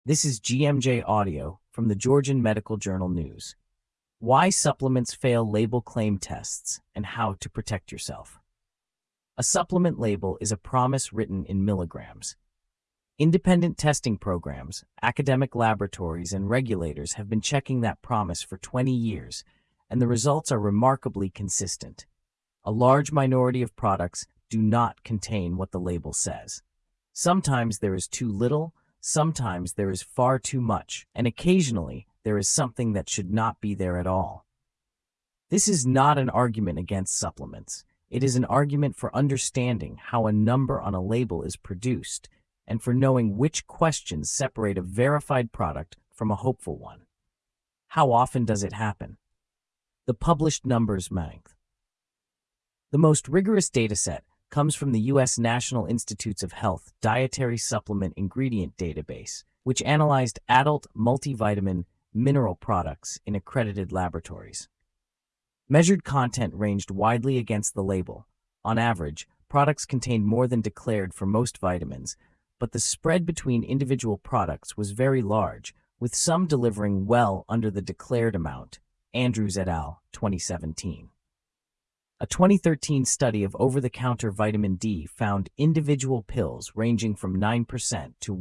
This is GMJ Audio from the Georgian Medical Journal News. Why supplements fail label claim tests and how to protect yourself. A supplement label is a promise written in milligrams. Independent testing programs, academic laboratories, and regulators have been checking that promise for 20 years, and the results are remarkably consistent. A large minority of products do not contain what the label says. Sometimes there is too little, sometimes there is far too much, and occasionally there is something that should not be there at all. This is not an argument against supplements. It is an argument for understanding how a number on a label is produced and for knowing which questions separate a verified product from a hopeful one. How often does it happen? The published numbers bank. The most rigorous dataset comes from the U.S. National Institutes of Health Dietary Supplement Ingredient Database, which analyzed adult multivitamin mineral products in accredited laboratories. Measured content ranged widely against the label. On average, products contained more than declared for most vitamins, but the spread between individual products was very large, with some delivering well under the declared amount. Andrews et al., 2017. A 2013 study of over-the-counter vitamin D found individual pills ranging from 9% to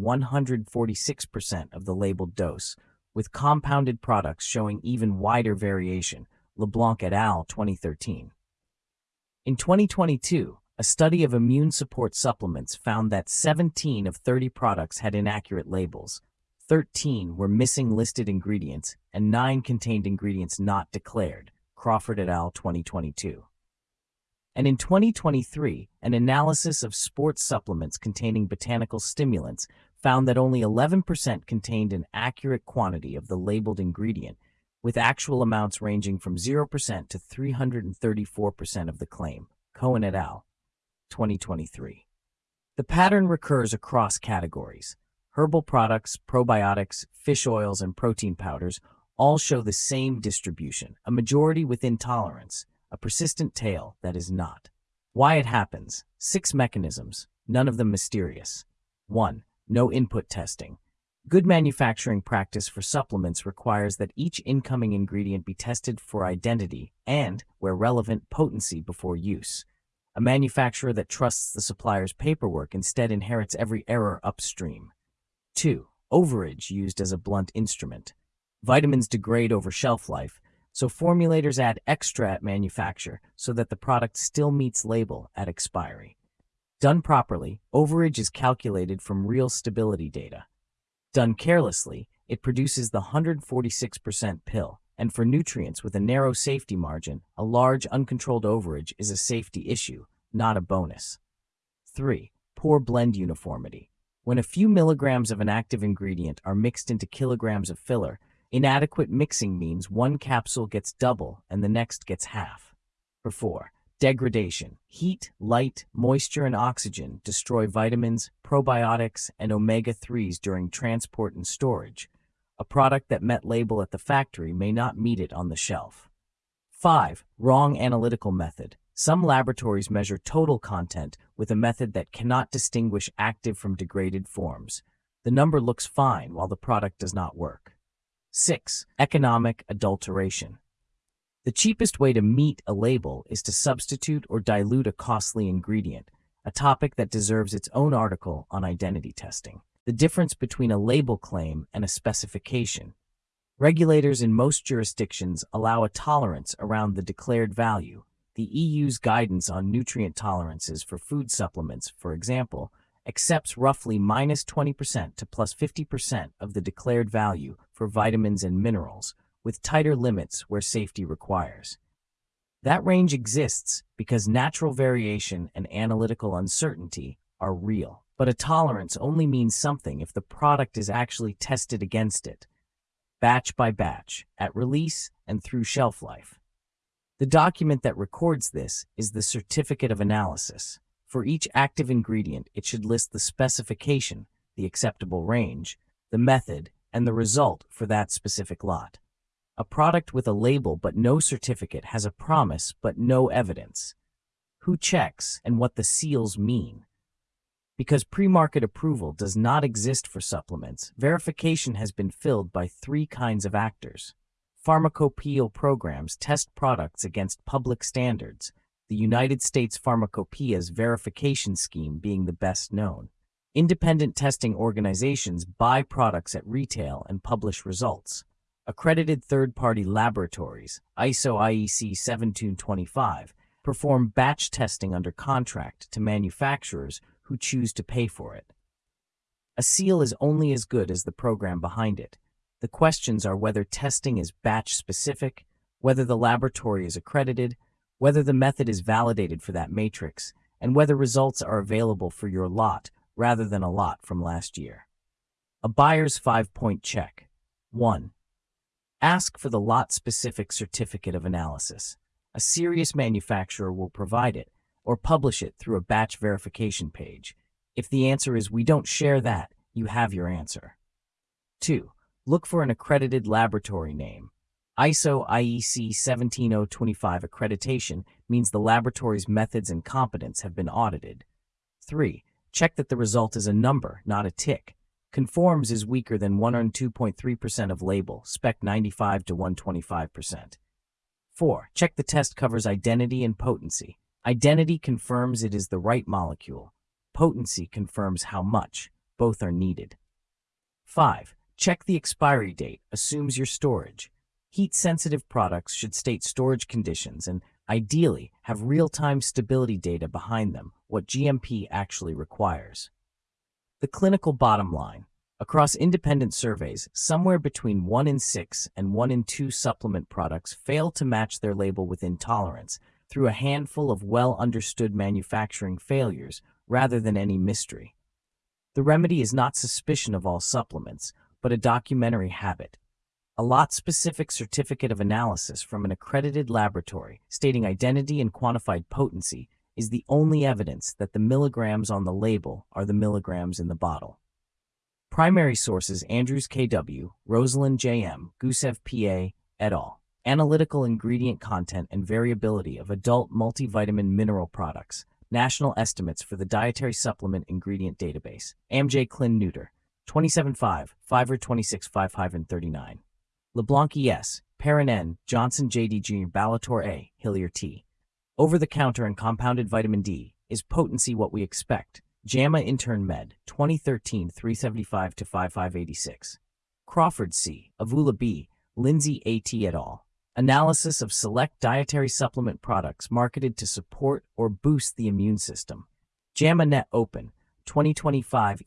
146% of the labeled dose, with compounded products showing even wider variation. LeBlanc et al., 2013. In 2022, a study of immune support supplements found that 17 of 30 products had inaccurate labels, 13 were missing listed ingredients, and 9 contained ingredients not declared. Crawford et al., 2022. And in 2023, an analysis of sports supplements containing botanical stimulants found that only 11% contained an accurate quantity of the labeled ingredient, with actual amounts ranging from 0% to 334% of the claim. Cohen et al., 2023. The pattern recurs across categories. Herbal products, probiotics, fish oils, and protein powders all show the same distribution, a majority with intolerance, a persistent tail that is not. Why it happens. 6 mechanisms, none of them mysterious. 1. No input testing. Good manufacturing practice for supplements requires that each incoming ingredient be tested for identity and, where relevant, potency before use. A manufacturer that trusts the supplier's paperwork instead inherits every error upstream. 2. Overage used as a blunt instrument. Vitamins degrade over shelf life, so formulators add extra at manufacture so that the product still meets label at expiry. Done properly, overage is calculated from real stability data. Done carelessly, it produces the 146% pill, and for nutrients with a narrow safety margin, a large uncontrolled overage is a safety issue, not a bonus. 3. Poor blend uniformity. When a few milligrams of an active ingredient are mixed into kilograms of filler, inadequate mixing means one capsule gets double and the next gets half. 4. Degradation. Heat, light, moisture, and oxygen destroy vitamins, probiotics, and omega-3s during transport and storage. A product that met label at the factory may not meet it on the shelf. 5. Wrong analytical method. Some laboratories measure total content with a method that cannot distinguish active from degraded forms. The number looks fine while the product does not work. 6. Economic adulteration. The cheapest way to meet a label is to substitute or dilute a costly ingredient, a topic that deserves its own article on identity testing. The difference between a label claim and a specification. Regulators in most jurisdictions allow a tolerance around the declared value. The EU's guidance on nutrient tolerances for food supplements, for example, accepts roughly -20% to +50% of the declared value for vitamins and minerals, with tighter limits where safety requires. That range exists because natural variation and analytical uncertainty are real. But a tolerance only means something if the product is actually tested against it, batch by batch, at release and through shelf life. The document that records this is the Certificate of Analysis. For each active ingredient, it should list the specification, the acceptable range, the method, and the result for that specific lot. A product with a label but no certificate has a promise but no evidence. Who checks and what the seals mean? Because pre-market approval does not exist for supplements, verification has been filled by three kinds of actors. Pharmacopeal programs test products against public standards, the United States Pharmacopea's verification scheme being the best known. Independent testing organizations buy products at retail and publish results. Accredited third-party laboratories, ISO/IEC 17225, perform batch testing under contract to manufacturers who choose to pay for it. A seal is only as good as the program behind it. The questions are whether testing is batch-specific, whether the laboratory is accredited, whether the method is validated for that matrix, and whether results are available for your lot rather than a lot from last year. A buyer's 5-point check. 1. Ask for the lot-specific certificate of analysis. A serious manufacturer will provide it or publish it through a batch verification page. If the answer is "we don't share that," you have your answer. 2. Look for an accredited laboratory name. ISO/IEC 17025 accreditation means the laboratory's methods and competence have been audited. 3. Check that the result is a number, not a tick. Conforms is weaker than 102.3% of label, spec 95 to 125%. 4. Check the test covers identity and potency. Identity confirms it is the right molecule. Potency confirms how much. Both are needed. 5. Check the expiry date, assumes your storage. Heat-sensitive products should state storage conditions and, ideally, have real-time stability data behind them, what GMP actually requires. The clinical bottom line. Across independent surveys, somewhere between 1 in 6 and 1 in 2 supplement products fail to match their label within tolerance through a handful of well-understood manufacturing failures rather than any mystery. The remedy is not suspicion of all supplements, but a documentary habit. A lot-specific certificate of analysis from an accredited laboratory stating identity and quantified potency is the only evidence that the milligrams on the label are the milligrams in the bottle. Primary sources: Andrews K.W., Rosalind J.M., Gusev P.A., et al. Analytical ingredient content and variability of adult multivitamin mineral products. National estimates for the Dietary Supplement Ingredient Database. AMJ Clin Neuter. 27.5, Fiverr 26.5-39. LeBlanc E.S., Perrin N., Johnson J.D. Jr., Ballator A., Hillier T. Over-the-counter and compounded vitamin D. Is potency what we expect? JAMA Intern Med. 2013, 375-5586. Crawford C., Avula B., Lindsay A.T. et al. Analysis of select dietary supplement products marketed to support or boost the immune system. JAMA Net Open. 2025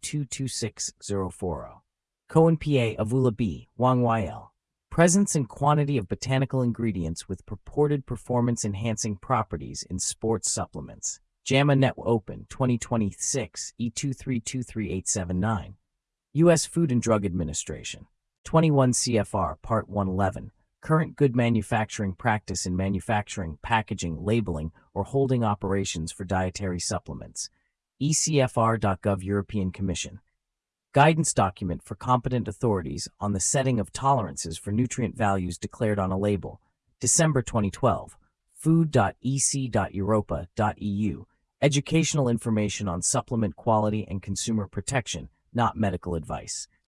E2226040. Cohen P.A. Avula B. Wang Y.L. Presence and quantity of botanical ingredients with purported performance-enhancing properties in sports supplements. JAMA Net Open. 2026 E2323879. U.S. Food and Drug Administration. 21 CFR Part 111. Current good manufacturing practice in manufacturing, packaging, labeling, or holding operations for dietary supplements. ECFR.gov European Commission. Guidance document for competent authorities on the setting of tolerances for nutrient values declared on a label. December 2012. Food.ec.europa.eu. Educational information on supplement quality and consumer protection, not medical advice.